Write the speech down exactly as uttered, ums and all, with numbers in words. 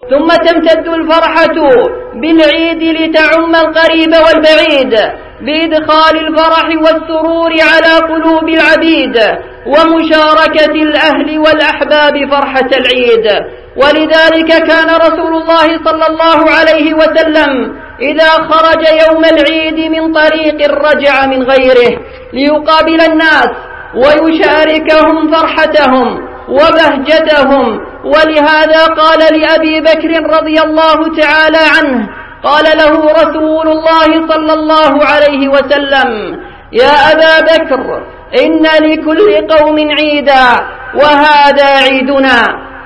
ثم تمتد الفرحة بالعيد لتعم القريب والبعيد بإدخال الفرح والسرور على قلوب العبيد ومشاركة الأهل والأحباب فرحة العيد. ولذلك كان رسول الله صلى الله عليه وسلم إذا خرج يوم العيد من طريق رجع من غيره ليقابل الناس ويشاركهم فرحتهم وبهجتهم. ولهذا قال لأبي بكر رضي الله تعالى عنه، قال له رسول الله صلى الله عليه وسلم: يا أبا بكر، إن لكل قوم عيدا وهذا عيدنا،